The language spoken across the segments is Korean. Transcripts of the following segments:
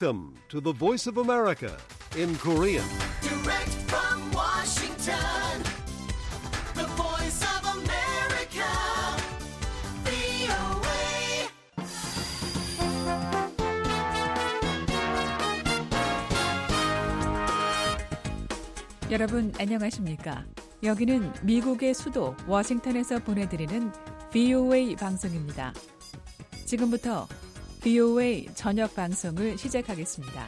Welcome to the Voice of America in Korean. Direct from Washington, the Voice of America, VOA. 여러분 안녕하십니까? 여기는 미국의 수도 워싱턴에서 보내드리는 VOA 방송입니다. 지금부터 VOA 저녁 방송을 시작하겠습니다.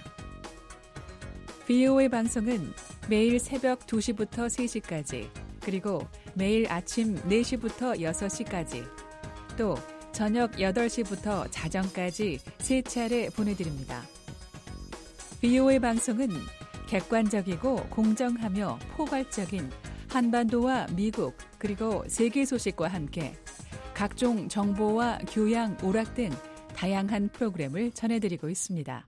VOA 방송은 매일 새벽 2시부터 3시까지, 그리고 매일 아침 4시부터 6시까지, 또 저녁 8시부터 자정까지 3차례 보내드립니다. VOA 방송은 객관적이고 공정하며 포괄적인 한반도와 미국 그리고 세계 소식과 함께 각종 정보와 교양, 오락 등 다양한 프로그램을 전해드리고 있습니다.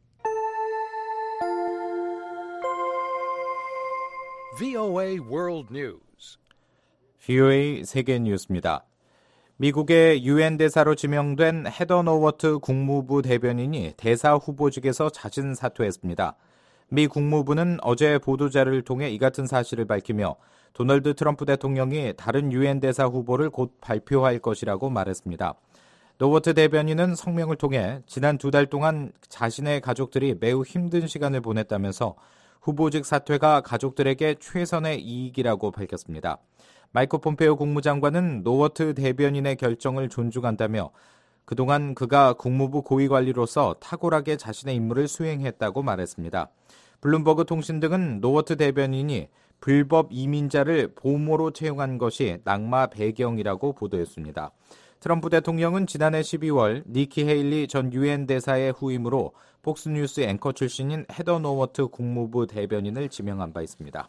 VOA World News. VOA 세계 뉴스입니다. 미국의 유엔 대사로 지명된 헤더 노워트 국무부 대변인이 대사 후보직에서 자진 사퇴했습니다. 미 국무부는 어제 보도자료를 통해 이 같은 사실을 밝히며 도널드 트럼프 대통령이 다른 유엔 대사 후보를 곧 발표할 것이라고 말했습니다. 노워트 대변인은 성명을 통해 지난 2달 동안 자신의 가족들이 매우 힘든 시간을 보냈다면서 후보직 사퇴가 가족들에게 최선의 이익이라고 밝혔습니다. 마이크 폼페이오 국무장관은 노워트 대변인의 결정을 존중한다며 그동안 그가 국무부 고위관리로서 탁월하게 자신의 임무를 수행했다고 말했습니다. 블룸버그 통신 등은 노워트 대변인이 불법 이민자를 보모로 채용한 것이 낙마 배경이라고 보도했습니다. 트럼프 대통령은 지난해 12월 니키 헤일리 전 유엔 대사의 후임으로 폭스뉴스 앵커 출신인 헤더 노워트 국무부 대변인을 지명한 바 있습니다.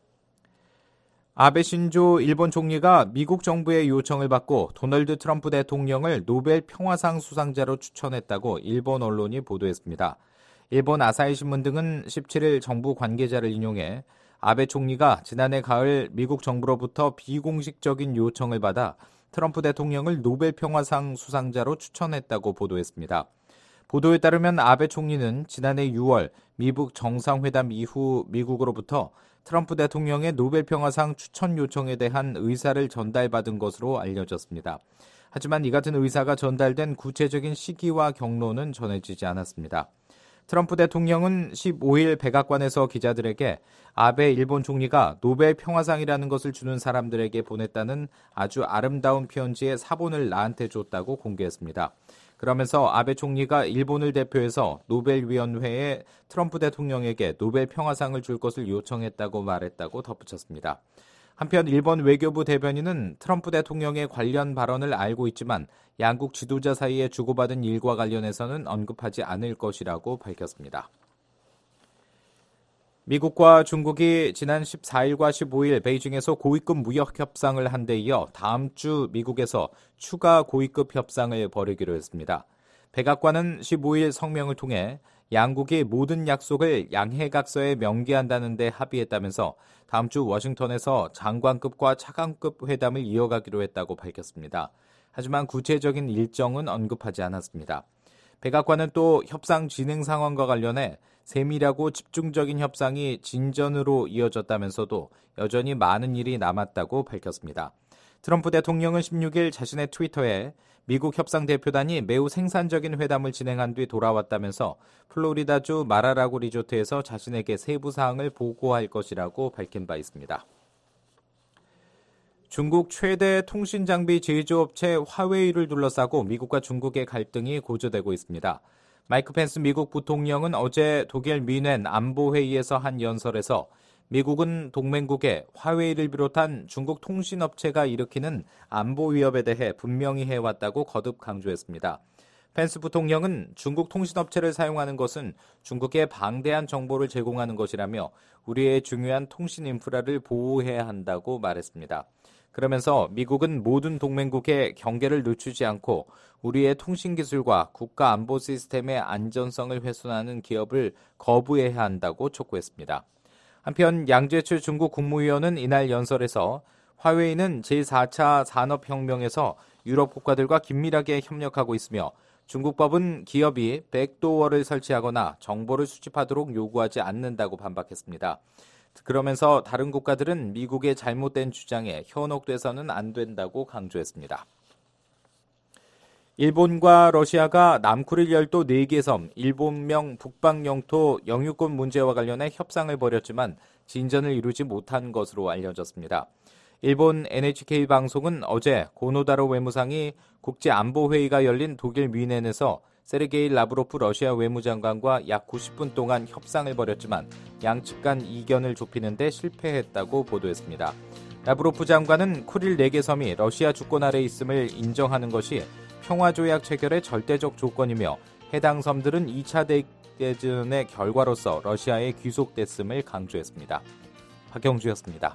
아베 신조 일본 총리가 미국 정부의 요청을 받고 도널드 트럼프 대통령을 노벨 평화상 수상자로 추천했다고 일본 언론이 보도했습니다. 일본 아사히 신문 등은 17일 정부 관계자를 인용해 아베 총리가 지난해 가을 미국 정부로부터 비공식적인 요청을 받아 트럼프 대통령을 노벨 평화상 수상자로 추천했다고 보도했습니다. 보도에 따르면 아베 총리는 지난해 6월 미국 정상회담 이후 미국으로부터 트럼프 대통령의 노벨 평화상 추천 요청에 대한 의사를 전달받은 것으로 알려졌습니다. 하지만 이 같은 의사가 전달된 구체적인 시기와 경로는 전해지지 않았습니다. 트럼프 대통령은 15일 백악관에서 기자들에게 아베 일본 총리가 노벨 평화상이라는 것을 주는 사람들에게 보냈다는 아주 아름다운 편지의 사본을 나한테 줬다고 공개했습니다. 그러면서 아베 총리가 일본을 대표해서 노벨위원회에 트럼프 대통령에게 노벨 평화상을 줄 것을 요청했다고 말했다고 덧붙였습니다. 한편 일본 외교부 대변인은 트럼프 대통령의 관련 발언을 알고 있지만 양국 지도자 사이에 주고받은 일과 관련해서는 언급하지 않을 것이라고 밝혔습니다. 미국과 중국이 지난 14일과 15일 베이징에서 고위급 무역 협상을 한 데 이어 다음 주 미국에서 추가 고위급 협상을 벌이기로 했습니다. 백악관은 15일 성명을 통해 양국이 모든 약속을 양해각서에 명기한다는 데 합의했다면서 다음 주 워싱턴에서 장관급과 차관급 회담을 이어가기로 했다고 밝혔습니다. 하지만 구체적인 일정은 언급하지 않았습니다. 백악관은 또 협상 진행 상황과 관련해 세밀하고 집중적인 협상이 진전으로 이어졌다면서도 여전히 많은 일이 남았다고 밝혔습니다. 트럼프 대통령은 16일 자신의 트위터에 미국 협상대표단이 매우 생산적인 회담을 진행한 뒤 돌아왔다면서 플로리다주 마라라고 리조트에서 자신에게 세부 사항을 보고할 것이라고 밝힌 바 있습니다. 중국 최대 통신장비 제조업체 화웨이를 둘러싸고 미국과 중국의 갈등이 고조되고 있습니다. 마이크 펜스 미국 부통령은 어제 독일 뮌헨 안보회의에서 한 연설에서 미국은 동맹국에 화웨이를 비롯한 중국 통신업체가 일으키는 안보 위협에 대해 분명히 해왔다고 거듭 강조했습니다. 펜스 부통령은 중국 통신업체를 사용하는 것은 중국에 방대한 정보를 제공하는 것이라며 우리의 중요한 통신 인프라를 보호해야 한다고 말했습니다. 그러면서 미국은 모든 동맹국에 경계를 늦추지 않고 우리의 통신기술과 국가안보 시스템의 안전성을 훼손하는 기업을 거부해야 한다고 촉구했습니다. 한편 양재철 중국 국무위원은 이날 연설에서 화웨이는 제4차 산업혁명에서 유럽 국가들과 긴밀하게 협력하고 있으며 중국법은 기업이 백도어를 설치하거나 정보를 수집하도록 요구하지 않는다고 반박했습니다. 그러면서 다른 국가들은 미국의 잘못된 주장에 현혹돼서는 안 된다고 강조했습니다. 일본과 러시아가 남쿠릴 열도 4개 섬, 일본명 북방 영토 영유권 문제와 관련해 협상을 벌였지만 진전을 이루지 못한 것으로 알려졌습니다. 일본 NHK 방송은 어제 고노다로 외무상이 국제안보회의가 열린 독일 뮌헨에서 세르게이 라브로프 러시아 외무장관과 약 90분 동안 협상을 벌였지만 양측 간 이견을 좁히는 데 실패했다고 보도했습니다. 라브로프 장관은 쿠릴 4개 섬이 러시아 주권 아래 있음을 인정하는 것이 평화조약 체결의 절대적 조건이며 해당 섬들은 2차 대전의 결과로서 러시아에 귀속됐음을 강조했습니다. 박경주였습니다.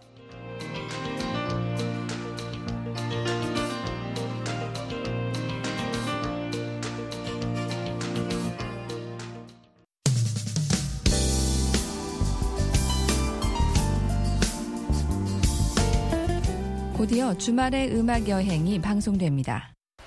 곧이어 주말의 음악 여행이 방송됩니다.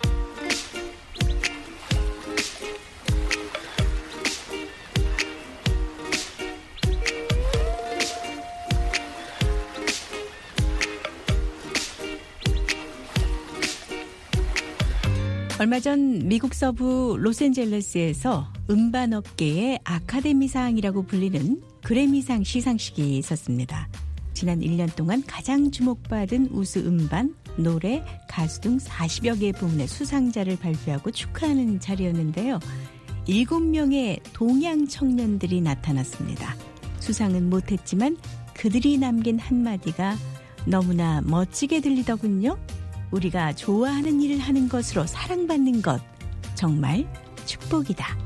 얼마 전 미국 서부 로스앤젤레스에서 음반업계의 아카데미상이라고 불리는 그래미상 시상식이 있었습니다. 지난 1년 동안 가장 주목받은 우수 음반, 노래, 가수 등 40여 개 부문의 수상자를 발표하고 축하하는 자리였는데요. 7명의 동양 청년들이 나타났습니다. 수상은 못했지만 그들이 남긴 한마디가 너무나 멋지게 들리더군요. 우리가 좋아하는 일을 하는 것으로 사랑받는 것, 정말 축복이다.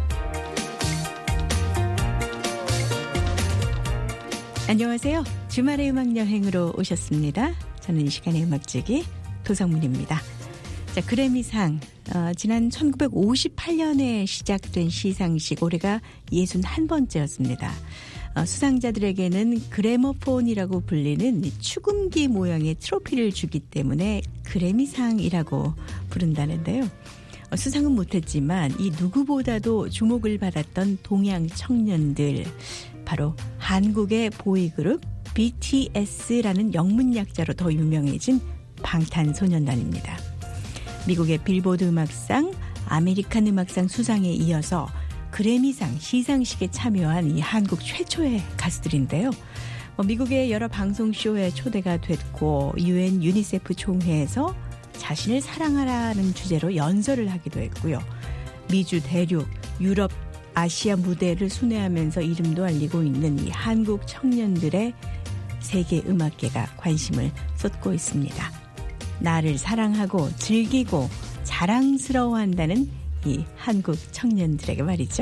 안녕하세요. 주말의 음악여행으로 오셨습니다. 저는 이 시간의 음악지기 도성문입니다. 자, 그래미상, 지난 1958년에 시작된 시상식, 올해가 61번째였습니다. 수상자들에게는 그래머폰이라고 불리는 축음기 모양의 트로피를 주기 때문에 그래미상이라고 부른다는데요. 수상은 못했지만 이 누구보다도 주목을 받았던 동양 청년들, 바로 한국의 보이그룹 BTS라는 영문 약자로 더 유명해진 방탄소년단입니다. 미국의 빌보드 음악상, 아메리칸 음악상 수상에 이어서 그래미상 시상식에 참여한 이 한국 최초의 가수들인데요. 미국의 여러 방송쇼에 초대가 됐고 UN 유니세프 총회에서 자신을 사랑하라는 주제로 연설을 하기도 했고요. 미주 대륙, 유럽, 아시아 무대를 순회하면서 이름도 알리고 있는 이 한국 청년들의 세계 음악계가 관심을 쏟고 있습니다. 나를 사랑하고 즐기고 자랑스러워한다는 이 한국 청년들에게 말이죠.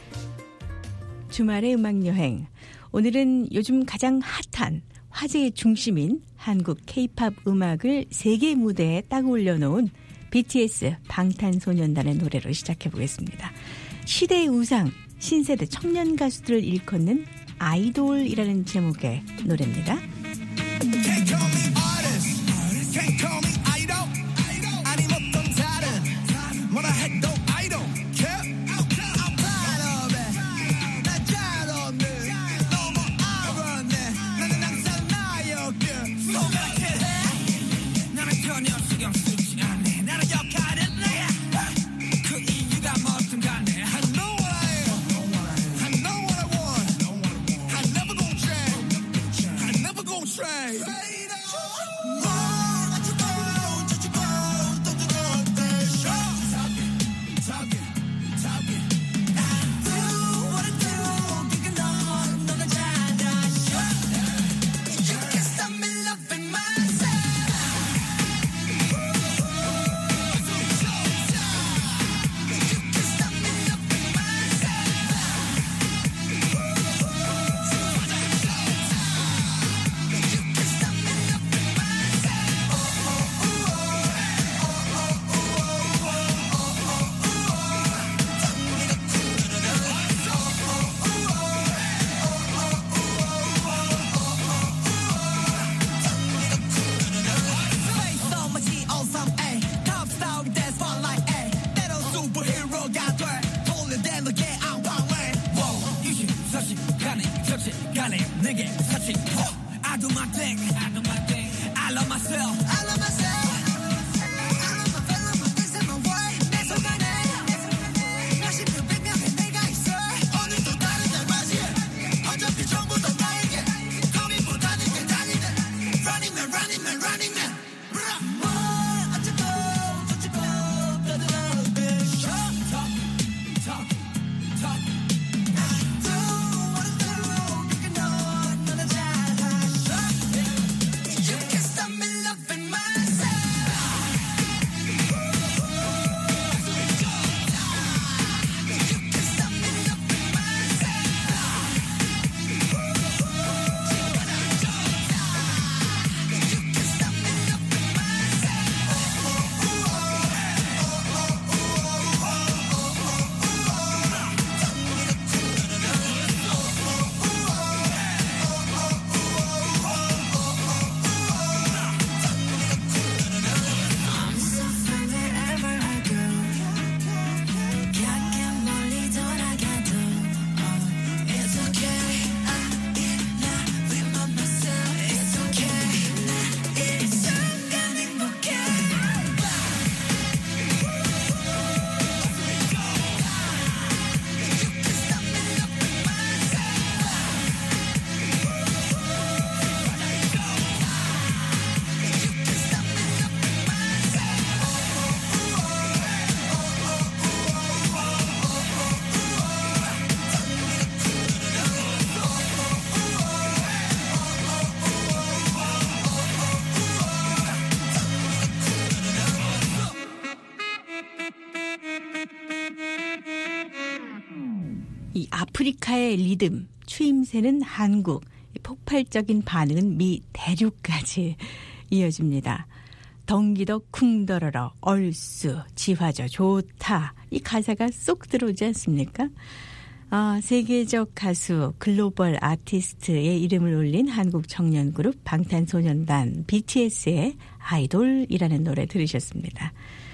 주말의 음악여행. 오늘은 요즘 가장 핫한 화제의 중심인 한국 K-팝 음악을 세계 무대에 딱 올려놓은 BTS 방탄소년단의 노래로 시작해보겠습니다. 시대의 우상, 신세대 청년 가수들을 일컫는 아이돌이라는 제목의 노래입니다. Can't call me artist, can't call me idol. 아님 어떤 다른 뭐라 해도 I don't care. I'm proud of it. 나 잘 없네. 너무 알았네. 나는 항상 나였길. 소각해. 나는 전혀 신경 쓰지 않네. 나는 역할은 내. 그 이유가 뭐든 간에. I know what I am. I know what I want. I never gonna change. I never 달래 내게 사실 I do my thing I love myself I love myself I love my fellow my this and my way 내 속안에 몇십 몇백 명의 내가 있어 오늘도 다른 날 맞이해 어차피 전부 다 나에게 고민보다는 게 달리네 Running man running man running man 뭘 어쩌고 저쩌고 떠들어 bitch talk 이 아프리카의 리듬, 추임새는 한국, 폭발적인 반응은 미 대륙까지 이어집니다. 덩기더 쿵더러러 얼쑤 지화저 좋다 이 가사가 쏙 들어오지 않습니까? 세계적 가수 글로벌 아티스트의 이름을 올린 한국 청년 그룹 방탄소년단 BTS의 아이돌이라는 노래 들으셨습니다.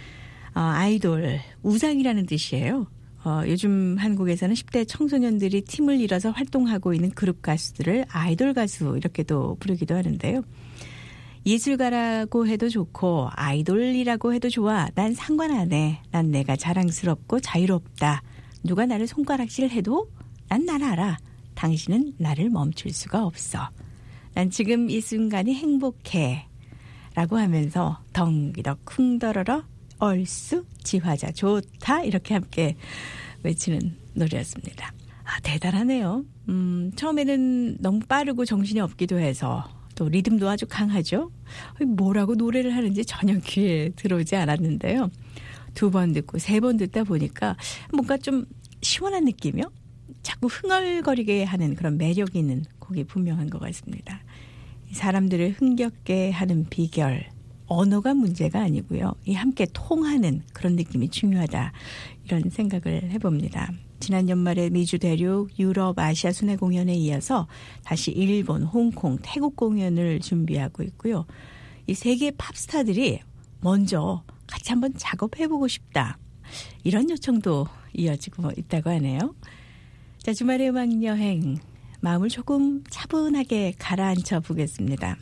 아이돌 우상이라는 뜻이에요. 요즘 한국에서는 10대 청소년들이 팀을 이뤄서 활동하고 있는 그룹 가수들을 아이돌 가수 이렇게도 부르기도 하는데요. 예술가라고 해도 좋고 아이돌이라고 해도 좋아. 난 상관 안 해. 난 내가 자랑스럽고 자유롭다. 누가 나를 손가락질해도 난 날 알아. 당신은 나를 멈출 수가 없어. 난 지금 이 순간이 행복해. 라고 하면서 덩기더 쿵더러러 얼쑤 지화자 좋다 이렇게 함께 외치는 노래였습니다. 대단하네요. 처음에는 너무 빠르고 정신이 없기도 해서 또 리듬도 아주 강하죠. 뭐라고 노래를 하는지 전혀 귀에 들어오지 않았는데요. 2번 듣고 3번 듣다 보니까 뭔가 좀 시원한 느낌이요. 자꾸 흥얼거리게 하는 그런 매력이 있는 곡이 분명한 것 같습니다. 사람들을 흥겹게 하는 비결 언어가 문제가 아니고요. 이 함께 통하는 그런 느낌이 중요하다. 이런 생각을 해봅니다. 지난 연말에 미주 대륙, 유럽, 아시아 순회 공연에 이어서 다시 일본, 홍콩, 태국 공연을 준비하고 있고요. 이 세계 팝스타들이 먼저 같이 한번 작업해보고 싶다. 이런 요청도 이어지고 있다고 하네요. 자, 주말의 음악여행 마음을 조금 차분하게 가라앉혀 보겠습니다.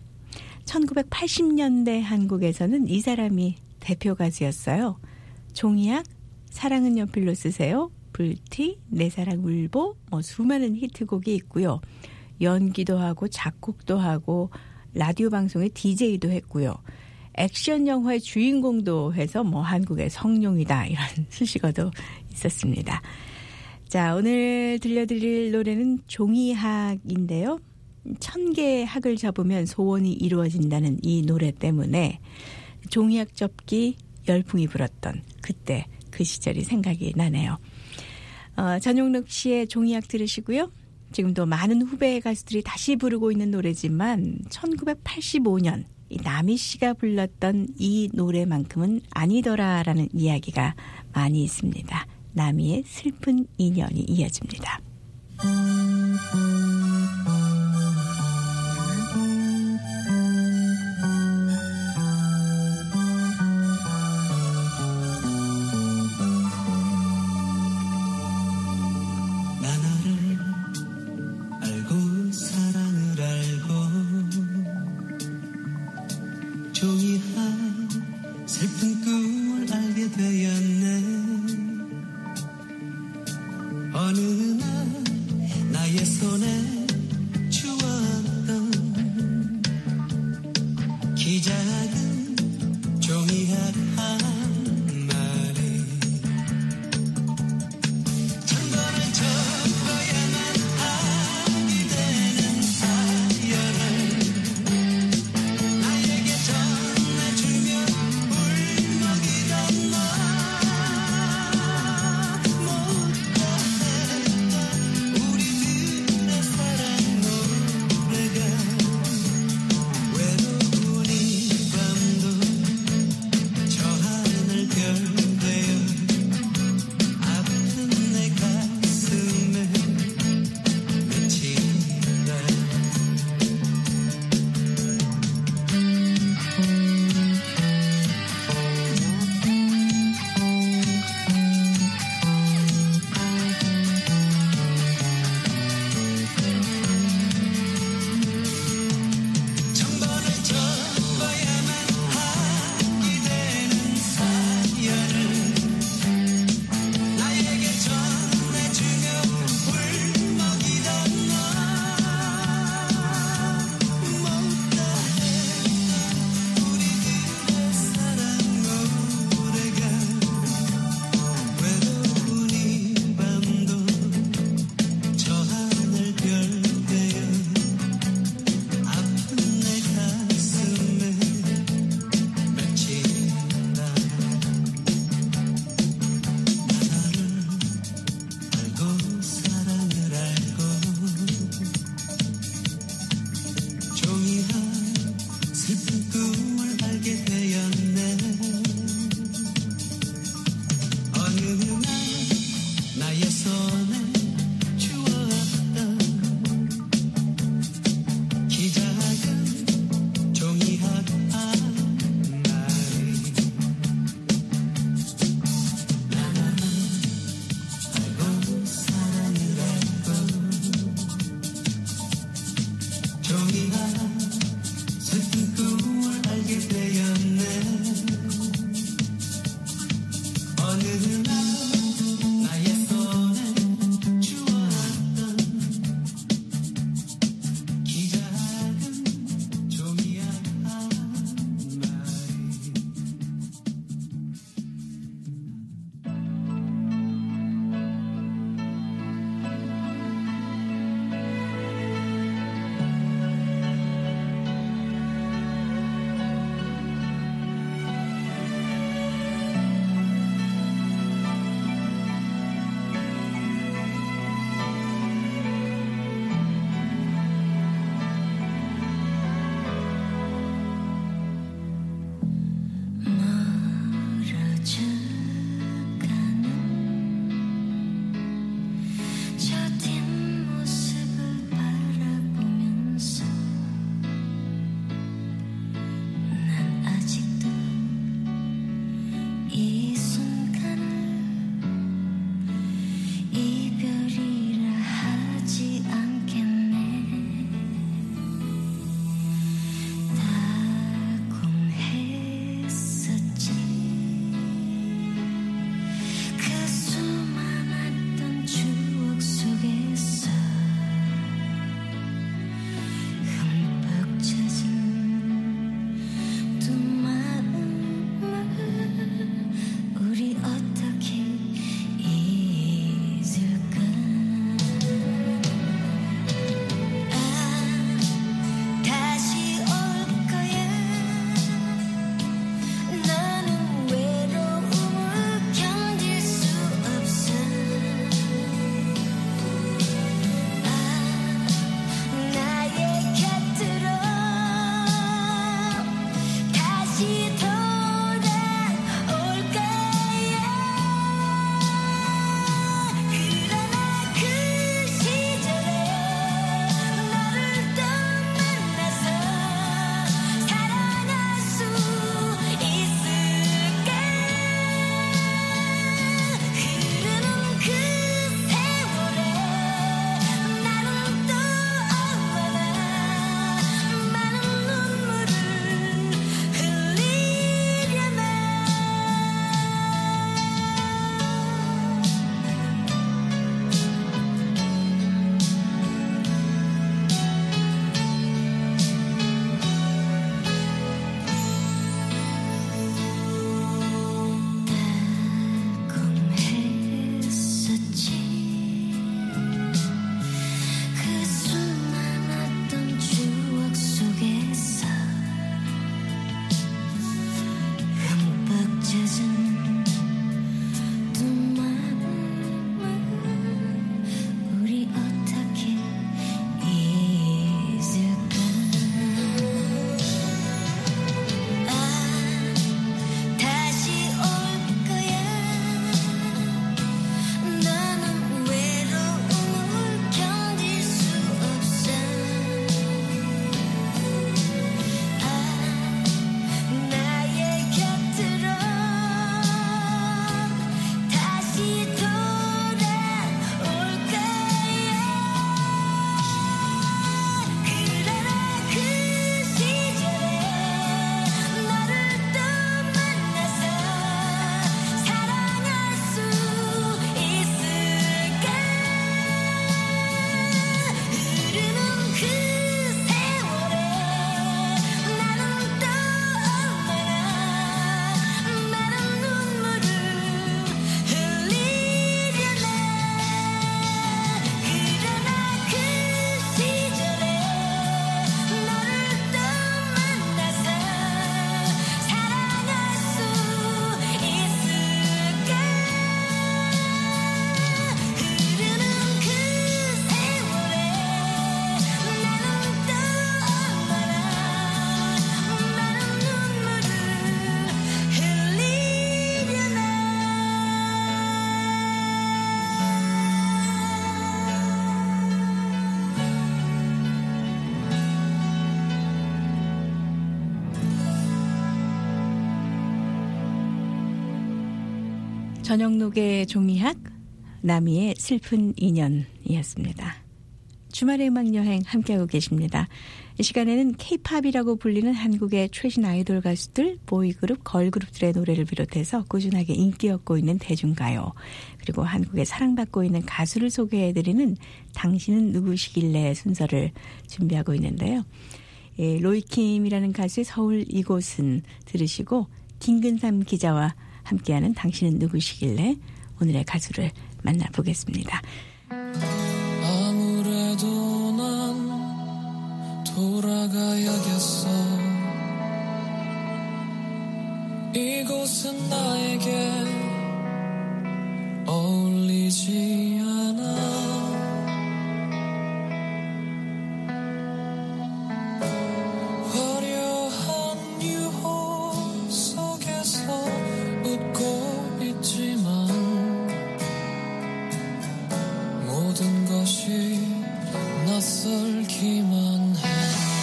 1980년대 한국에서는 이 사람이 대표 가수였어요. 종이약, 사랑은 연필로 쓰세요, 불티, 내 사랑 울보, 수많은 히트곡이 있고요. 연기도 하고 작곡도 하고 라디오 방송의 DJ도 했고요. 액션 영화의 주인공도 해서 한국의 성룡이다 이런 수식어도 있었습니다. 자, 오늘 들려드릴 노래는 종이학인데요. 1000개의 학을 접으면 소원이 이루어진다는 이 노래 때문에 종이학 접기 열풍이 불었던 그때 그 시절이 생각이 나네요. 전용록 씨의 종이학 들으시고요. 지금도 많은 후배 가수들이 다시 부르고 있는 노래지만 1985년 이 남희 씨가 불렀던 이 노래만큼은 아니더라라는 이야기가 많이 있습니다. 남희의 슬픈 인연이 이어집니다. 나 너를 알고 살 전영록의 종이학, 나미의 슬픈 인연이었습니다. 주말의 음악여행 함께하고 계십니다. 이 시간에는 K-팝이라고 불리는 한국의 최신 아이돌 가수들, 보이그룹, 걸그룹들의 노래를 비롯해서 꾸준하게 인기 얻고 있는 대중가요, 그리고 한국에 사랑받고 있는 가수를 소개해드리는 당신은 누구시길래 순서를 준비하고 있는데요. 예, 로이킴이라는 가수의 서울 이곳은 들으시고, 김근삼 기자와 함께하는 당신은 누구시길래 오늘의 가수를 만나보겠습니다. 아무래도 난 돌아가야겠어. 이곳은 나에게 어울리지 않아. 화려한 유혹 속에서 웃고 있지만 모든 것이 낯설기만 해.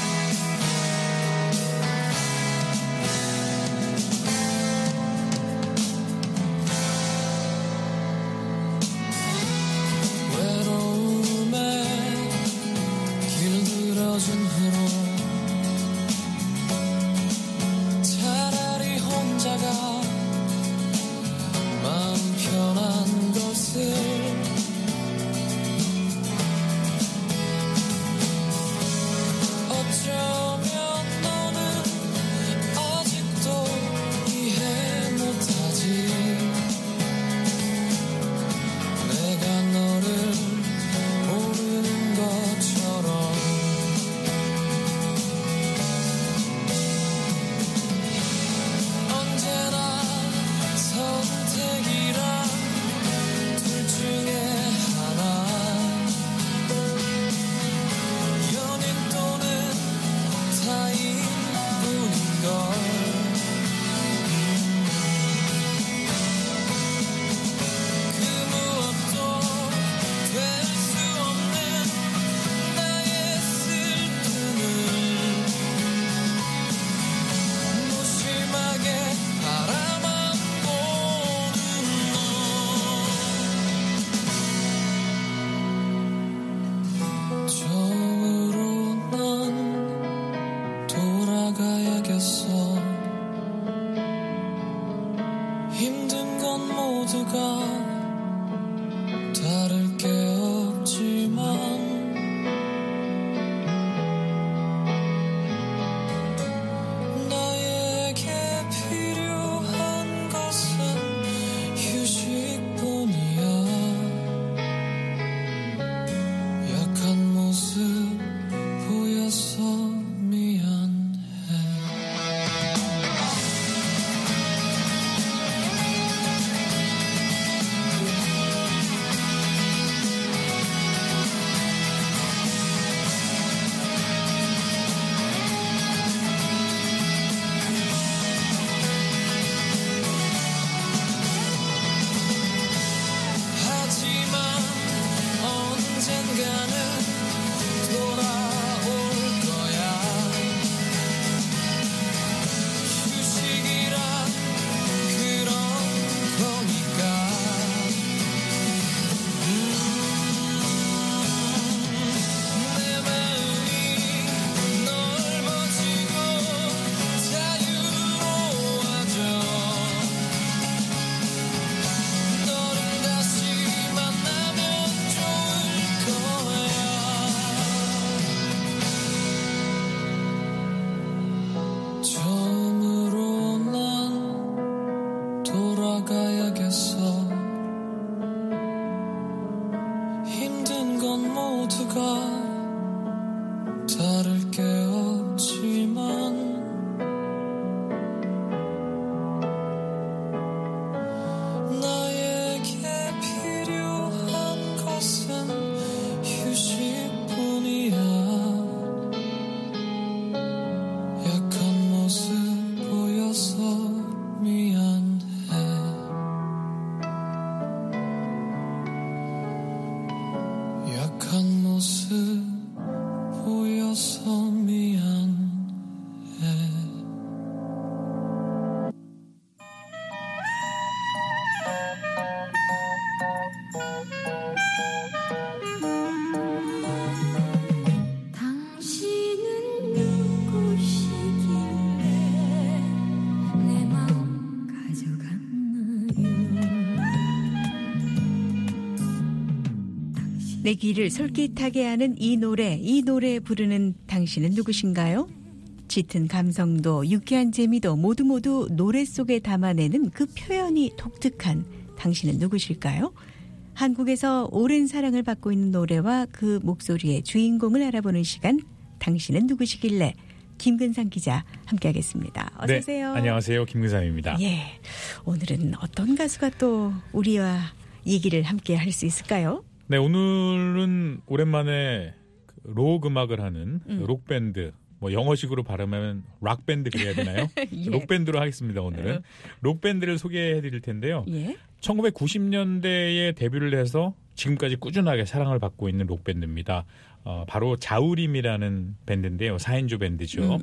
외로움에 길들어진 후로 차라리 혼자가 마음 편한 것을 어쩌면 너는 아직도 이해 못하지. 내가 너를 모르는 것처럼. 언제나 선택이란 둘 중에 하나. 연인 또는 타인뿐인걸. 그 무엇도 될 수 없는 나의 슬픔을 무심하게 바라만 보는 너. 처음으로 난 돌아가야겠어. 힘든 건 모두가 다를 게 없지만 나에게 필요한 것은 휴식뿐이야. 약한 모습 보여서 미안해. 하지만 언젠가는 돌아올 거야. 휴식이란 그런 거니까. 내 마음이 넓어지고 자유로워져. 너를 다시 만나면 좋을 거야. 처음으로 난 돌아가야겠어. 힘든 건 모두가 다를 게 없지만 나에게 필요한 것은 휴식뿐이야. 약한 모습 보여서 미안해. 약한 모습 내 귀를 솔깃하게 하는 이 노래 부르는 당신은 누구신가요? 짙은 감성도 유쾌한 재미도 모두 노래 속에 담아내는 그 표현이 독특한 당신은 누구실까요? 한국에서 오랜 사랑을 받고 있는 노래와 그 목소리의 주인공을 알아보는 시간, 당신은 누구시길래? 김근상 기자 함께하겠습니다. 어서 오세요. 네, 안녕하세요. 김근상입니다. 예, 오늘은 어떤 가수가 또 우리와 얘기를 함께 할 수 있을까요? 네, 오늘은 오랜만에 록 음악을 하는 록밴드, 뭐 영어식으로 발음하면 락밴드 그래야 되나요? 예. 록밴드로 하겠습니다, 오늘은. 록밴드를 소개해 드릴 텐데요. 예. 1990년대에 데뷔를 해서 지금까지 꾸준하게 사랑을 받고 있는 록밴드입니다. 바로 자우림이라는 밴드인데요. 4인조 밴드죠.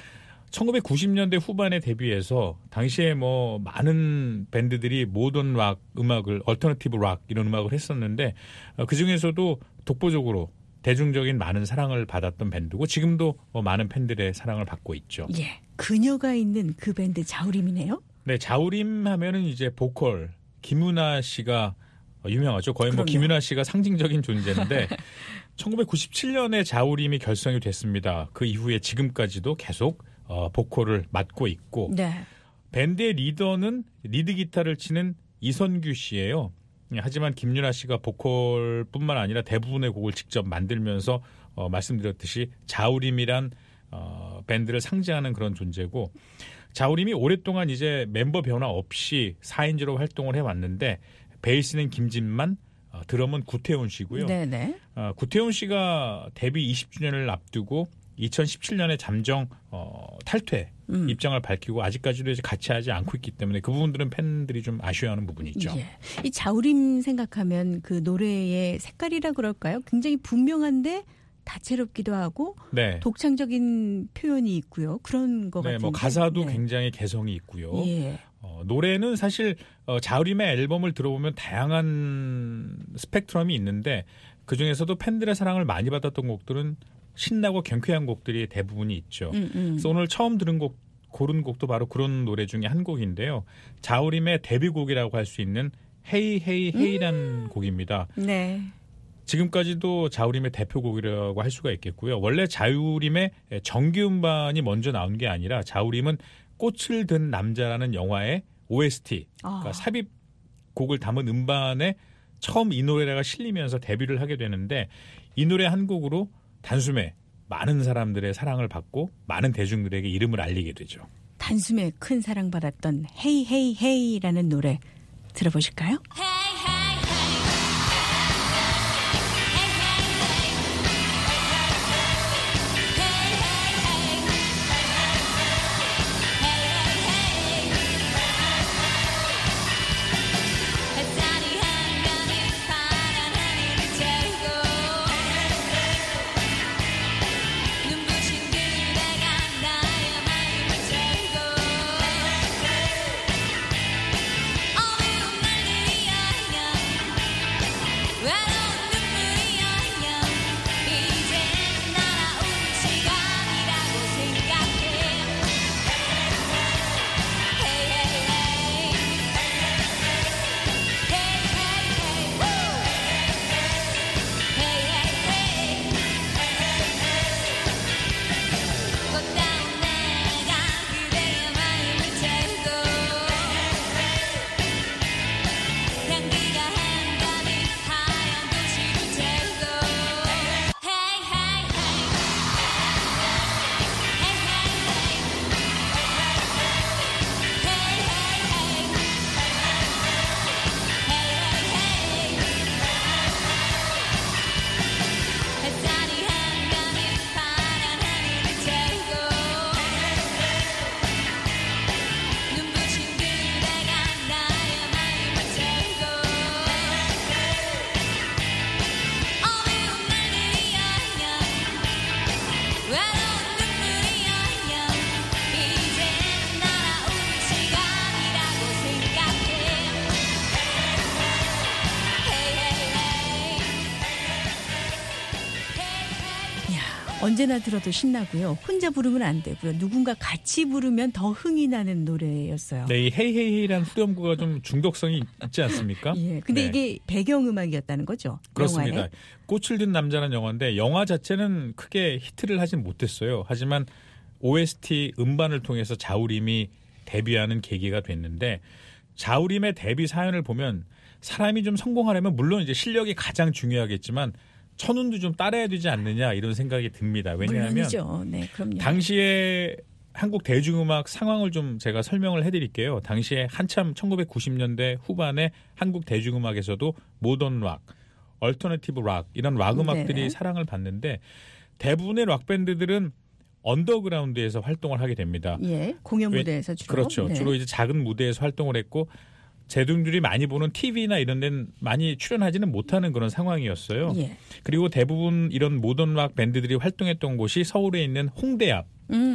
1990년대 후반에 데뷔해서 당시에 뭐 많은 밴드들이 모던 락 음악을, 얼터너티브 락 이런 음악을 했었는데 그중에서도 독보적으로 대중적인 많은 사랑을 받았던 밴드고 지금도 많은 팬들의 사랑을 받고 있죠. 예, 그녀가 있는 그 밴드 자우림이네요. 네, 자우림 하면은 이제 보컬 김윤아 씨가 유명하죠. 거의 뭐 그럼요. 김윤아 씨가 상징적인 존재인데 1997년에 자우림이 결성이 됐습니다. 그 이후에 지금까지도 계속 보컬을 맡고 있고 네. 밴드의 리더는 리드 기타를 치는 이선규 씨예요. 하지만 김윤아 씨가 보컬뿐만 아니라 대부분의 곡을 직접 만들면서 말씀드렸듯이 자우림이란 밴드를 상징하는 그런 존재고 자우림이 오랫동안 이제 멤버 변화 없이 4인조로 활동을 해왔는데 베이스는 김진만, 드럼은 구태훈 씨고요. 네네. 구태훈 씨가 데뷔 20주년을 앞두고 2017년에 잠정 탈퇴 입장을 밝히고 아직까지도 이제 같이 하지 않고 있기 때문에 그 부분들은 팬들이 좀 아쉬워하는 부분이 있죠. 예. 이 자우림 생각하면 그 노래의 색깔이라 그럴까요? 굉장히 분명한데 다채롭기도 하고 네. 독창적인 표현이 있고요. 그런 것 네, 같은데. 뭐 가사도 네. 굉장히 개성이 있고요. 예. 노래는 사실 자우림의 앨범을 들어보면 다양한 스펙트럼이 있는데 그중에서도 팬들의 사랑을 많이 받았던 곡들은 신나고 경쾌한 곡들이 대부분이 있죠. 그래서 오늘 처음 고른 곡도 바로 그런 노래 중에 한 곡인데요. 자우림의 데뷔곡이라고 할 수 있는 헤이 헤이 헤이라는 곡입니다. 네. 지금까지도 자우림의 대표곡이라고 할 수가 있겠고요. 원래 자우림의 정규 음반이 먼저 나온 게 아니라 자우림은 꽃을 든 남자라는 영화의 OST, 그러니까 삽입곡을 담은 음반에 처음 이 노래가 실리면서 데뷔를 하게 되는데 이 노래 한 곡으로 단숨에 많은 사람들의 사랑을 받고 많은 대중들에게 이름을 알리게 되죠. 단숨에 큰 사랑받았던 헤이 헤이 헤이라는 노래 들어보실까요? 햇살이 한강에 파란 하늘을 채우고 눈부신 그대가 나의 마음을 채우고 어두운 날들이여 언제나 들어도 신나고요. 혼자 부르면 안 되고요. 누군가 같이 부르면 더 흥이 나는 노래였어요. 네, 이 헤이헤이라는 후렴구가 좀 중독성이 있지 않습니까? 예. 근데 네. 이게 배경음악이었다는 거죠. 그렇습니다. 영화에. 꽃을 든 남자는 영화인데 영화 자체는 크게 히트를 하진 못했어요. 하지만 OST 음반을 통해서 자우림이 데뷔하는 계기가 됐는데 자우림의 데뷔 사연을 보면 사람이 좀 성공하려면 물론 이제 실력이 가장 중요하겠지만 천운도 좀 따라야 되지 않느냐 이런 생각이 듭니다. 왜냐하면 물론이죠. 네, 그럼요. 당시에 한국 대중음악 상황을 좀 제가 설명을 해드릴게요. 당시에 한참 1990년대 후반에 한국 대중음악에서도 모던 락, 얼터너티브 락 이런 락 음악들이 네네. 사랑을 받는데 대부분의 락 밴드들은 언더그라운드에서 활동을 하게 됩니다. 예, 공연 무대에서 주로. 그렇죠. 네. 주로 이제 작은 무대에서 활동을 했고 대중들이 많이 보는 TV나 이런 데는 많이 출연하지는 못하는 그런 상황이었어요. 예. 그리고 대부분 이런 모던 락 밴드들이 활동했던 곳이 서울에 있는 홍대 앞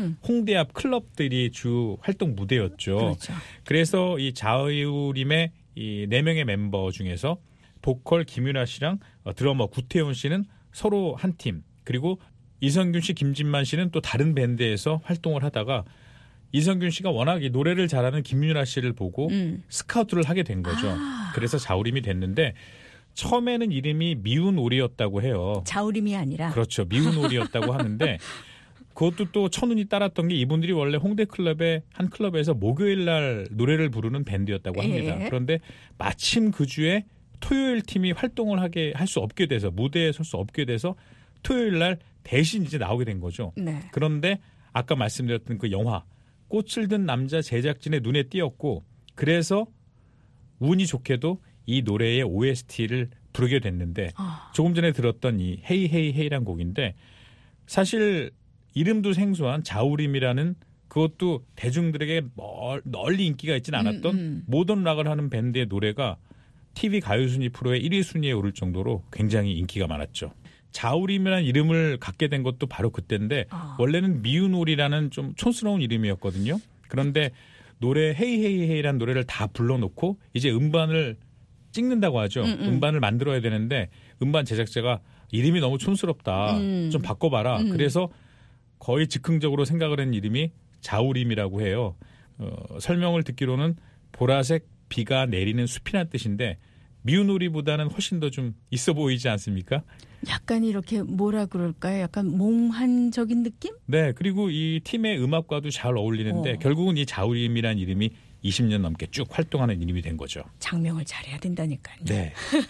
클럽들이 주 활동 무대였죠. 그렇죠. 그래서 이 자우림의 이 4명의 멤버 중에서 보컬 김윤아 씨랑 드러머 구태훈 씨는 서로 한 팀, 그리고 이성균 씨, 김진만 씨는 또 다른 밴드에서 활동을 하다가 이성균 씨가 워낙 이 노래를 잘하는 김윤아 씨를 보고 스카우트를 하게 된 거죠. 그래서 자우림이 됐는데 처음에는 이름이 미운 오리였다고 해요. 자우림이 아니라. 그렇죠. 미운 오리였다고 하는데 그것도 또 천운이 따랐던 게 이분들이 원래 홍대 클럽의 한 클럽에서 목요일 날 노래를 부르는 밴드였다고 합니다. 예. 그런데 마침 그 주에 토요일 팀이 활동을 하게 할 수 없게 돼서 무대에 설 수 없게 돼서 토요일 날 대신 이제 나오게 된 거죠. 네. 그런데 아까 말씀드렸던 그 영화 꽃을 든 남자 제작진의 눈에 띄었고 그래서 운이 좋게도 이 노래의 OST를 부르게 됐는데 조금 전에 들었던 이 헤이 헤이 헤이란 곡인데 사실 이름도 생소한 자우림이라는 그것도 대중들에게 널리 인기가 있지는 않았던 모던 락을 하는 밴드의 노래가 TV 가요순위 프로의 1위 순위에 오를 정도로 굉장히 인기가 많았죠. 자우림이라는 이름을 갖게 된 것도 바로 그때인데 원래는 미운오리라는 좀 촌스러운 이름이었거든요. 그런데 노래 헤이헤이헤이라는 노래를 다 불러놓고 이제 음반을 찍는다고 하죠. 음반을 만들어야 되는데 음반 제작자가 이름이 너무 촌스럽다. 좀 바꿔봐라. 그래서 거의 즉흥적으로 생각을 한 이름이 자우림이라고 해요. 설명을 듣기로는 보라색 비가 내리는 숲이라는 뜻인데 미운오리보다는 훨씬 더 좀 있어 보이지 않습니까? 약간 이렇게 뭐라 그럴까요? 약간 몽환적인 느낌? 네. 그리고 이 팀의 음악과도 잘 어울리는데 결국은 이 자우림이라는 이름이 20년 넘게 쭉 활동하는 이름이 된 거죠. 장명을 잘해야 된다니까요. 네.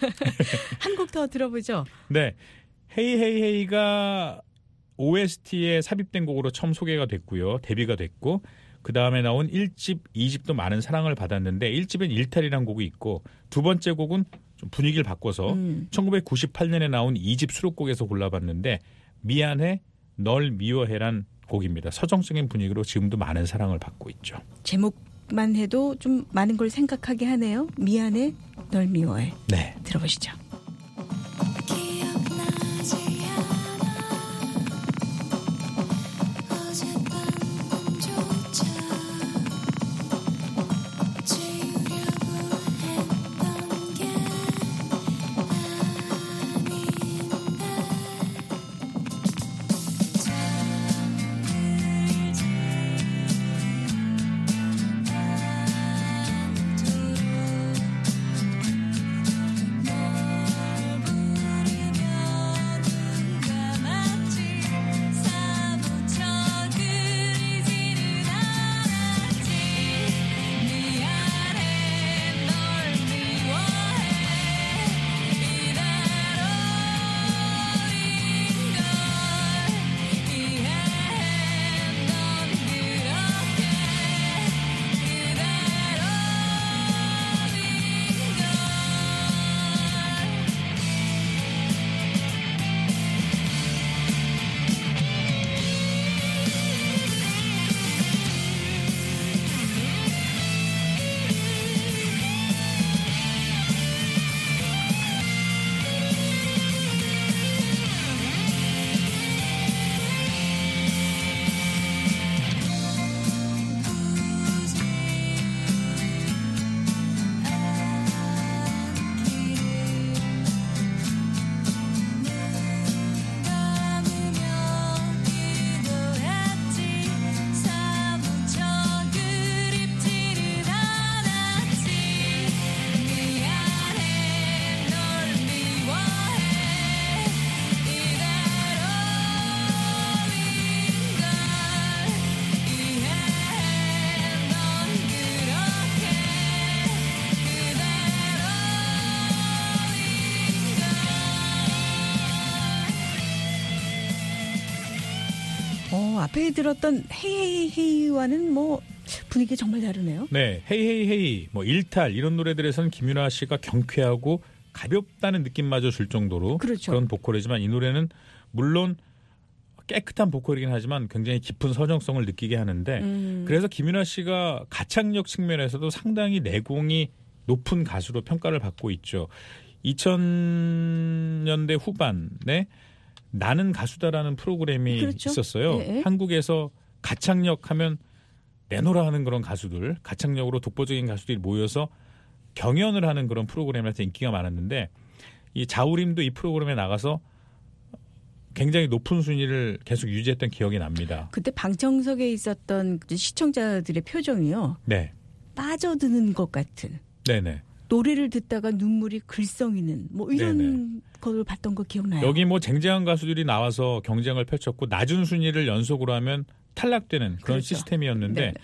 한 곡 더 들어보죠. 네. 헤이헤이헤이가 OST에 삽입된 곡으로 처음 소개가 됐고요. 데뷔가 됐고 그 다음에 나온 1집, 2집도 많은 사랑을 받았는데 1집엔 일탈이라는 곡이 있고 두 번째 곡은 좀 분위기를 바꿔서 1998년에 나온 2집 수록곡에서 골라봤는데 미안해, 널 미워해란 곡입니다. 서정적인 분위기로 지금도 많은 사랑을 받고 있죠. 제목만 해도 좀 많은 걸 생각하게 하네요. 미안해, 널 미워해. 네. 들어보시죠. 기억나지 않아 어젯밤 꿈조차 지우려고 했던 게 아닌데 앞에 들었던 헤이헤이헤이와는 뭐 분위기가 정말 다르네요. 네, 헤이헤이헤이, 뭐 일탈 이런 노래들에서는 김윤아 씨가 경쾌하고 가볍다는 느낌마저 줄 정도로 그렇죠. 그런 보컬이지만 이 노래는 물론 깨끗한 보컬이긴 하지만 굉장히 깊은 서정성을 느끼게 하는데 그래서 김윤아 씨가 가창력 측면에서도 상당히 내공이 높은 가수로 평가를 받고 있죠. 2000년대 후반에 나는 가수다라는 프로그램이 그렇죠. 있었어요. 네. 한국에서 가창력 하면 내노라 하는 그런 가수들, 가창력으로 독보적인 가수들이 모여서 경연을 하는 그런 프로그램에서 인기가 많았는데 이 자우림도 이 프로그램에 나가서 굉장히 높은 순위를 계속 유지했던 기억이 납니다. 그때 방청석에 있었던 시청자들의 표정이요. 네. 빠져드는 것 같은. 네네. 노래를 듣다가 눈물이 글썽이는 뭐 이런 네네. 걸 봤던 거 기억나요? 여기 뭐 쟁쟁한 가수들이 나와서 경쟁을 펼쳤고 낮은 순위를 연속으로 하면 탈락되는 그런 그렇죠. 시스템이었는데 네네.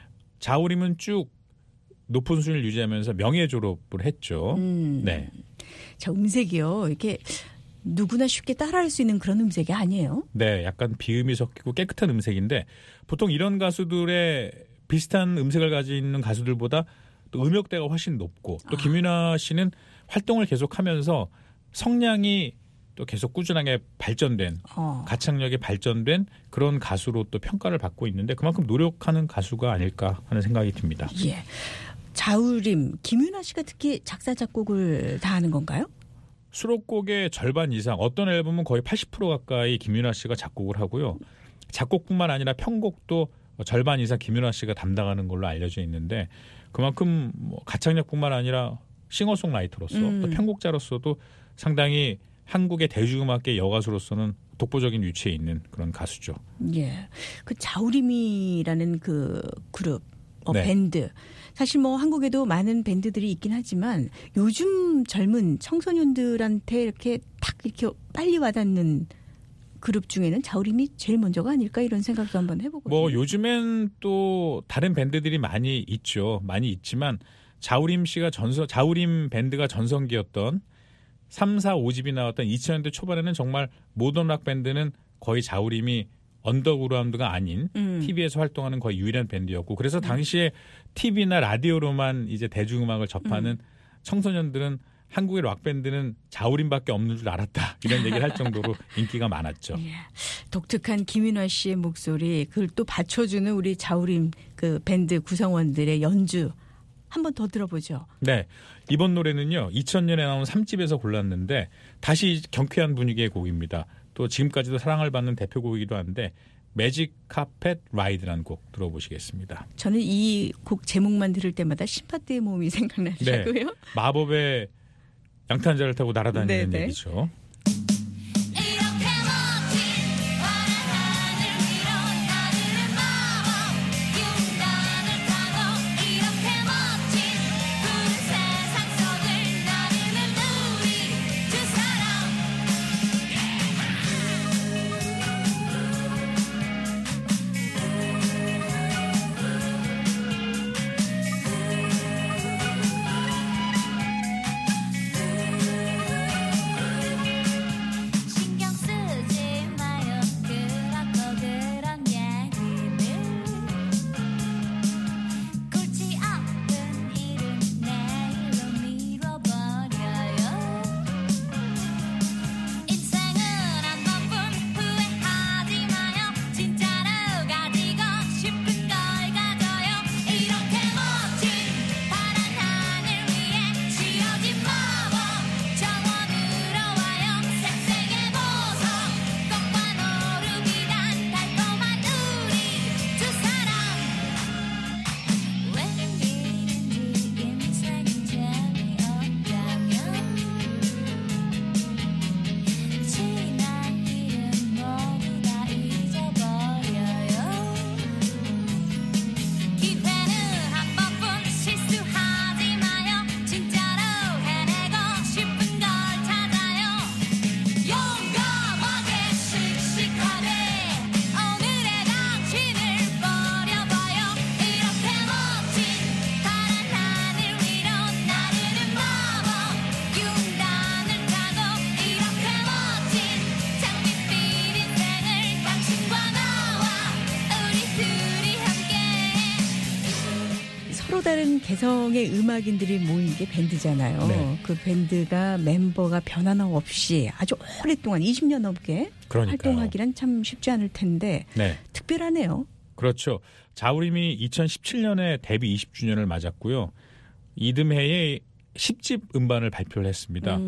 자우림은 쭉 높은 순위를 유지하면서 명예 졸업을 했죠. 네. 자, 음색이요. 이렇게 누구나 쉽게 따라할 수 있는 그런 음색이 아니에요. 네, 약간 비음이 섞이고 깨끗한 음색인데 보통 이런 가수들의 비슷한 음색을 가지고 있는 가수들보다 또 음역대가 훨씬 높고 또 김윤아 씨는 활동을 계속하면서 성량이 또 계속 꾸준하게 발전된 가창력이 발전된 그런 가수로 또 평가를 받고 있는데 그만큼 노력하는 가수가 아닐까 하는 생각이 듭니다. 예. 자우림, 김윤아 씨가 특히 작사 작곡을 다 하는 건가요? 수록곡의 절반 이상 어떤 앨범은 거의 80% 가까이 김윤아 씨가 작곡을 하고요. 작곡뿐만 아니라 편곡도 절반 이상 김윤아 씨가 담당하는 걸로 알려져 있는데 그만큼 뭐 가창력뿐만 아니라 싱어송라이터로서 또 편곡자로서도 상당히 한국의 대중음악계 여가수로서는 독보적인 위치에 있는 그런 가수죠. 예. 그 자우림이라는 그 그룹, 네. 밴드. 사실 뭐 한국에도 많은 밴드들이 있긴 하지만 요즘 젊은 청소년들한테 이렇게 탁 이렇게 빨리 와닿는 그룹 중에는 자우림이 제일 먼저가 아닐까 이런 생각도 한번 해보거든요. 뭐 요즘엔 또 다른 밴드들이 많이 있죠. 많이 있지만 자우림 씨가 자우림 밴드가 전성기였던 3, 4, 5집이 나왔던 2000년대 초반에는 정말 모던 락 밴드는 거의 자우림이 언더그라운드가 아닌 TV에서 활동하는 거의 유일한 밴드였고 그래서 당시에 TV나 라디오로만 이제 대중음악을 접하는 청소년들은 한국의 락밴드는 자우림밖에 없는 줄 알았다. 이런 얘기를 할 정도로 인기가 많았죠. 예. 독특한 김윤아 씨의 목소리, 그걸 또 받쳐주는 우리 자우림 그 밴드 구성원들의 연주 한 번 더 들어보죠. 네. 이번 노래는요. 2000년에 나온 3집에서 골랐는데 다시 경쾌한 분위기의 곡입니다. 또 지금까지도 사랑을 받는 대표곡이기도 한데 매직 카펫 라이드라는 곡 들어보시겠습니다. 저는 이 곡 제목만 들을 때마다 심파트의 몸이 생각나더라고요. 네. 마법의 양탄자를 타고 날아다니는 네네. 얘기죠. 이렇게 멋진 파란 하늘 위로 나르는 마법 융단을 타고 이렇게 멋진 푸른 세상 속을 나르는 우리 두 사람 다른 개성의 음악인들이 모인 게 밴드잖아요. 네. 그 밴드가 멤버가 변화없이 아주 오랫동안 20년 넘게 그러니까요. 활동하기란 참 쉽지 않을 텐데 네. 특별하네요. 그렇죠. 자우림이 2017년에 데뷔 20주년을 맞았고요. 이듬해에 10집 음반을 발표를 했습니다.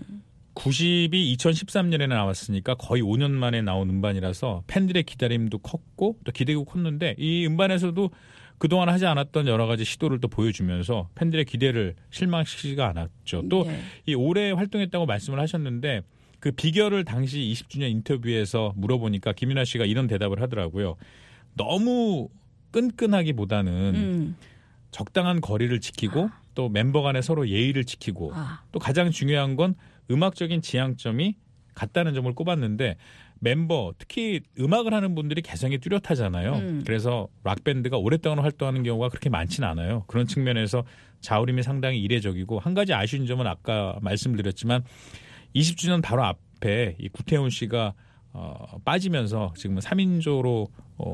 90이 2013년에 나왔으니까 거의 5년 만에 나온 음반이라서 팬들의 기다림도 컸고 또 기대도 컸는데 이 음반에서도 그동안 하지 않았던 여러 가지 시도를 또 보여주면서 팬들의 기대를 실망시키지가 않았죠. 또 이 네. 올해 활동했다고 말씀을 하셨는데 그 비결을 당시 20주년 인터뷰에서 물어보니까 김윤아 씨가 이런 대답을 하더라고요. 너무 끈끈하기보다는 적당한 거리를 지키고 또 멤버 간에 서로 예의를 지키고 또 가장 중요한 건 음악적인 지향점이 같다는 점을 꼽았는데 멤버 특히 음악을 하는 분들이 개성이 뚜렷하잖아요. 그래서 락밴드가 오랫동안 활동하는 경우가 그렇게 많지는 않아요. 그런 측면에서 자우림이 상당히 이례적이고 한 가지 아쉬운 점은 아까 말씀드렸지만 20주년 바로 앞에 이 구태훈 씨가 빠지면서 지금은 3인조로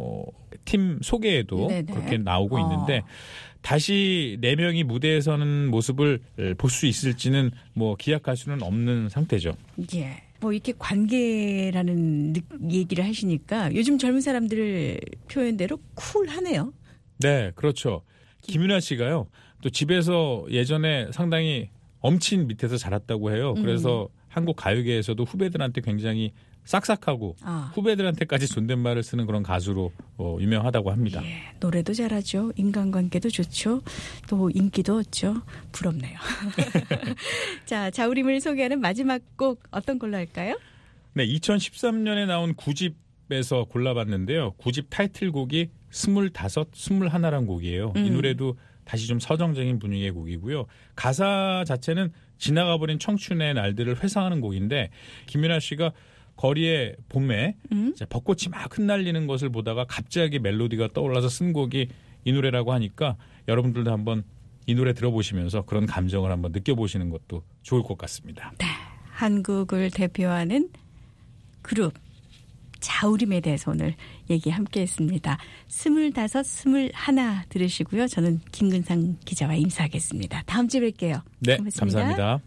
팀 소개에도 네네. 그렇게 나오고 있는데 다시 4명이 무대에 서는 모습을 볼 수 있을지는 뭐 기약할 수는 없는 상태죠. 예. 뭐 이렇게 관계라는 얘기를 하시니까 요즘 젊은 사람들 표현대로 쿨하네요. 네, 그렇죠. 김윤아 씨가요. 또 집에서 예전에 상당히 엄친 밑에서 자랐다고 해요. 그래서 한국 가요계에서도 후배들한테 굉장히 싹싹하고 후배들한테까지 존댓말을 쓰는 그런 가수로 유명하다고 합니다. 예, 노래도 잘하죠. 인간관계도 좋죠. 또 인기도 얻죠. 부럽네요. 자, 자우림을 소개하는 마지막 곡 어떤 걸로 할까요? 네, 2013년에 나온 9집에서 골라봤는데요. 9집 타이틀곡이 25, 21란 곡이에요. 이 노래도 다시 좀 서정적인 분위기의 곡이고요. 가사 자체는 지나가버린 청춘의 날들을 회상하는 곡인데 김윤아 씨가 거리의 봄에 벚꽃이 막 흩날리는 것을 보다가 갑자기 멜로디가 떠올라서 쓴 곡이 이 노래라고 하니까 여러분들도 한번 이 노래 들어보시면서 그런 감정을 한번 느껴보시는 것도 좋을 것 같습니다. 네, 한국을 대표하는 그룹 자우림에 대해서 오늘 얘기 함께 했습니다. 25, 21 들으시고요. 저는 김근상 기자와 인사하겠습니다. 다음 주에 뵐게요. 네, 고맙습니다. 감사합니다.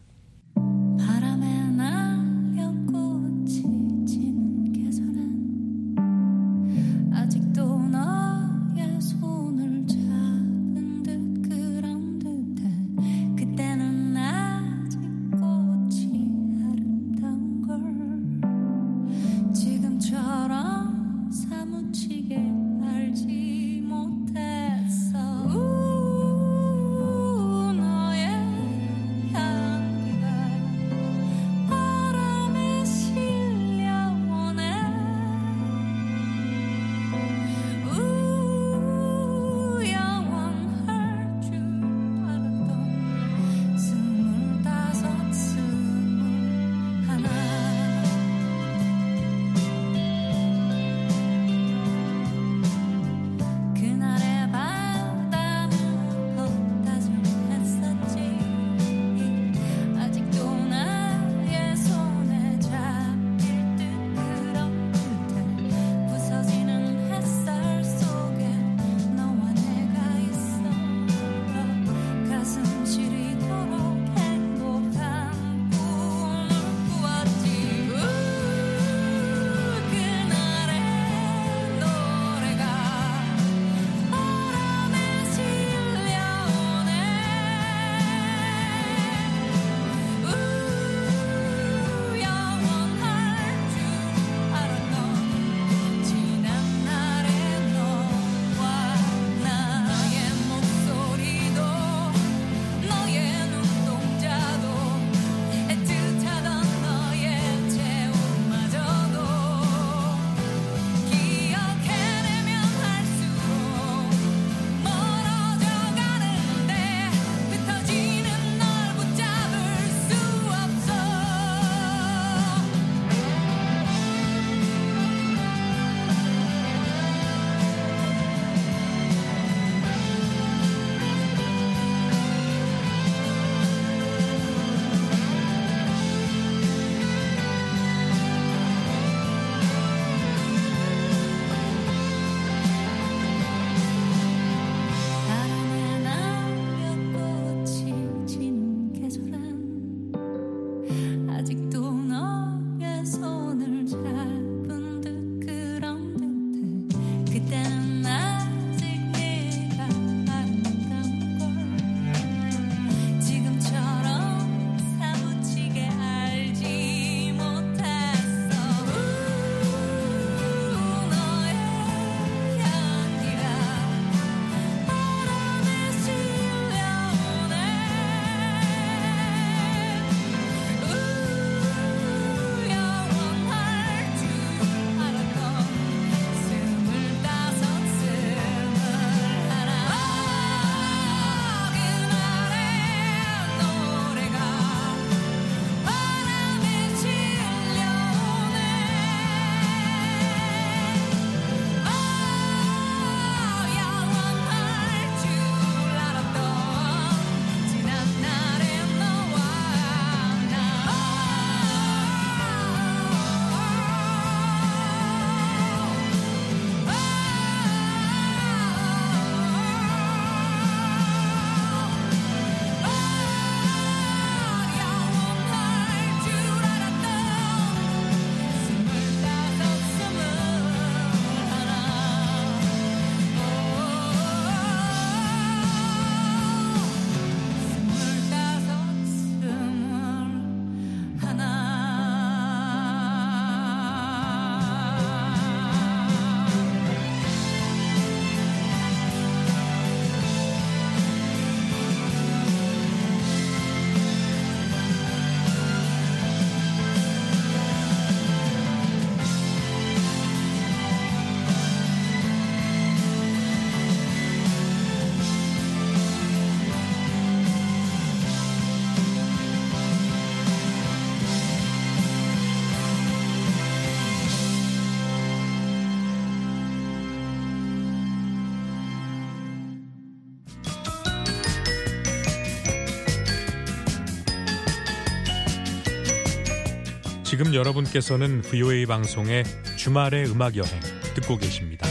바람에 날려 꽃이 지는 계절엔 아직도 너의 손을 잡은 듯 그런 듯해 그때는 아직 꽃이 아름다운 걸 지금처럼 사무치게 알지 못했어 너의 향기 지금 여러분께서는 VOA 방송의 주말의 음악 여행 듣고 계십니다.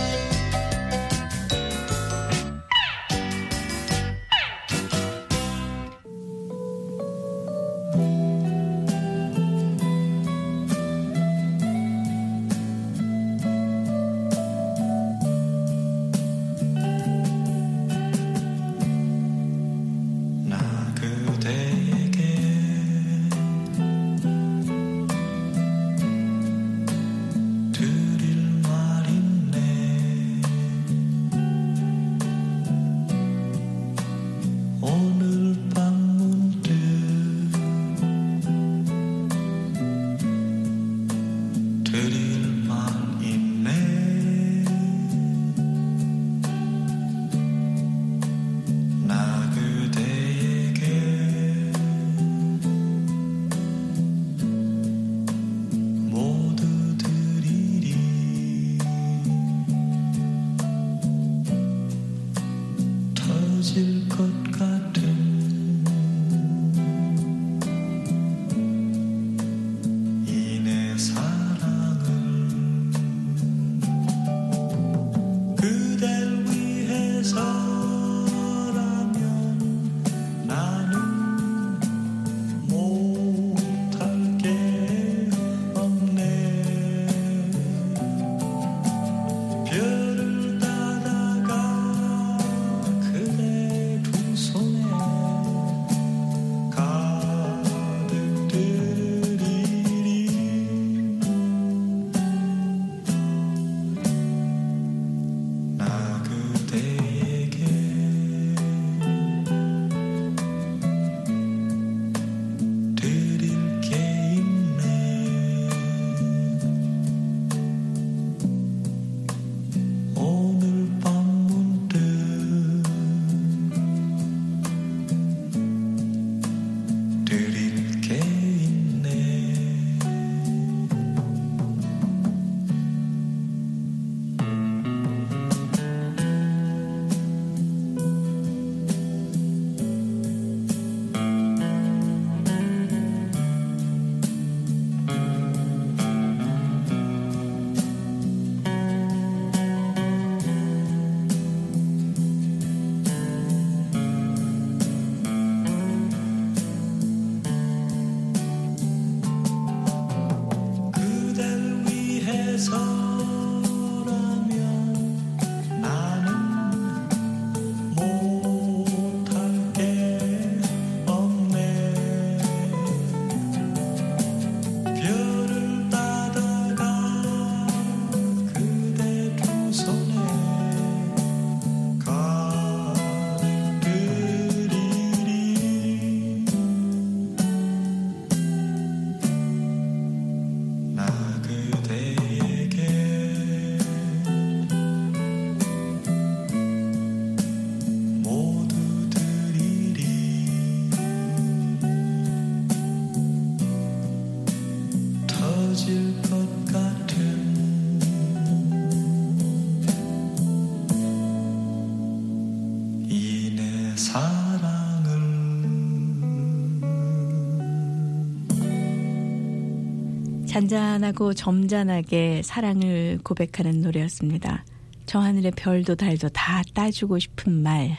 잔잔하고 점잖하게 사랑을 고백하는 노래였습니다. 저 하늘의 별도 달도 다 따주고 싶은 말.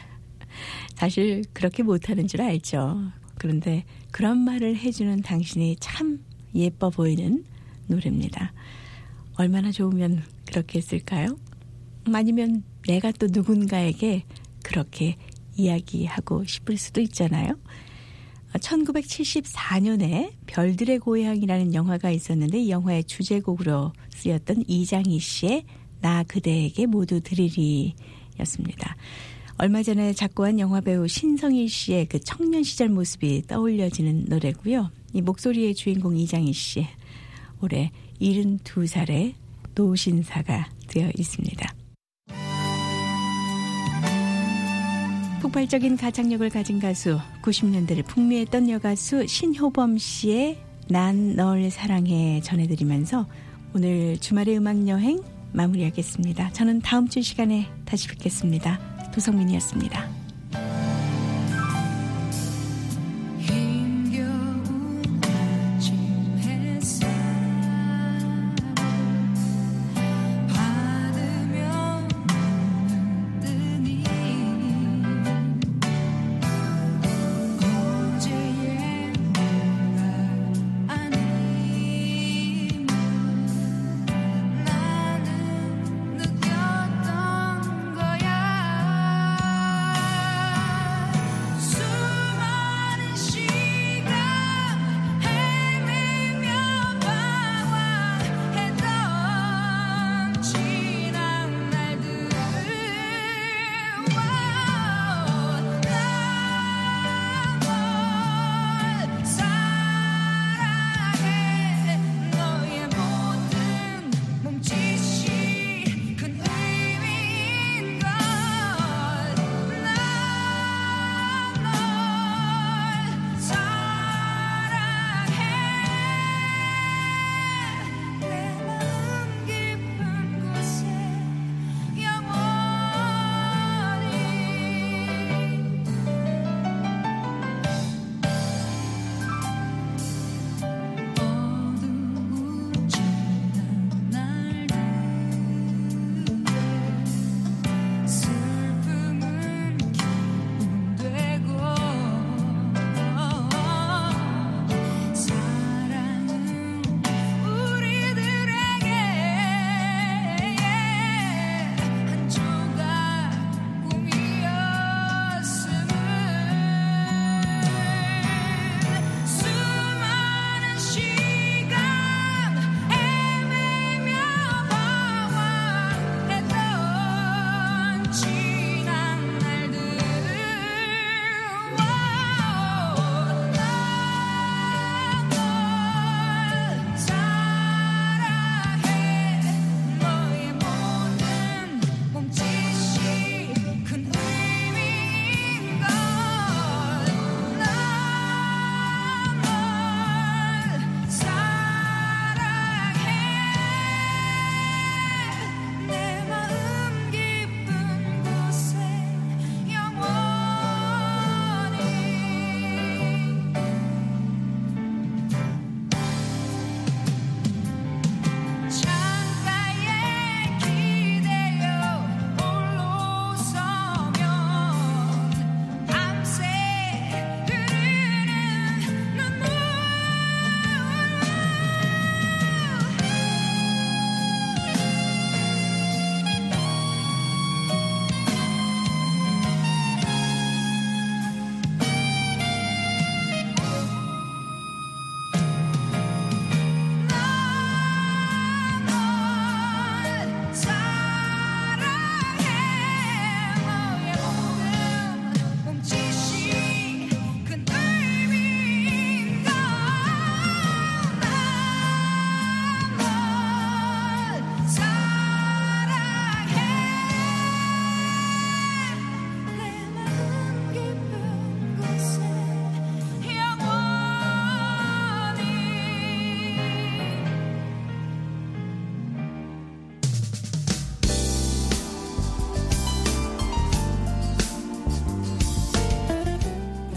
사실 그렇게 못하는 줄 알죠. 그런데 그런 말을 해주는 당신이 참 예뻐 보이는 노래입니다. 얼마나 좋으면 그렇게 했을까요? 아니면 내가 또 누군가에게 그렇게 이야기하고 싶을 수도 있잖아요. 1974년에 별들의 고향이라는 영화가 있었는데 이 영화의 주제곡으로 쓰였던 이장희 씨의 나 그대에게 모두 드리리 였습니다. 얼마 전에 작고한 영화배우 신성일 씨의 그 청년 시절 모습이 떠올려지는 노래고요. 이 목소리의 주인공 이장희 씨 올해 72살의 노신사가 되어 있습니다. 폭발적인 가창력을 가진 가수, 90년대를 풍미했던 여가수 신효범 씨의 난 널 사랑해 전해드리면서 오늘 주말의 음악여행 마무리하겠습니다. 저는 다음 주 시간에 다시 뵙겠습니다. 도성민이었습니다. 힘겨운 아침 햇살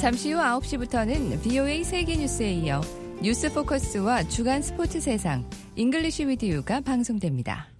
잠시 후 9시부터는 VOA 세계뉴스에 이어 뉴스 포커스와 주간 스포츠 세상, 잉글리시 위드 유가 방송됩니다.